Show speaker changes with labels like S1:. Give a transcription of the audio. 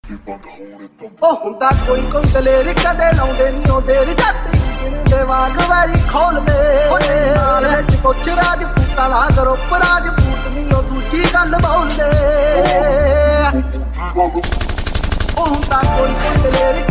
S1: ਉਹ ਹੁੰਦਾ ਕੋਈ ਕੋਈ ਦਲੇਰ ਕਦੇ ਲਾਉਂਦੇ ਨਹੀਂ ਉਹ ਦੇਰ ਜਾਤੀ ਦੇ ਵਾਂਗ ਵੈਰੀ ਖੋਲਦੇ ਵਿੱਚ ਪੁੱਛ ਰਾਜਪੂਤਾਂ ਦਾ ਗਰੁੱਪ ਰਾਜਪੂਤ ਨਹੀਂ ਉਹ ਦੂਜੀ ਗੱਲ ਬੋਲਦੇ ਉਹ ਹੁੰਦਾ ਕੋਈ ਕੋਈ ਦਲੇਰ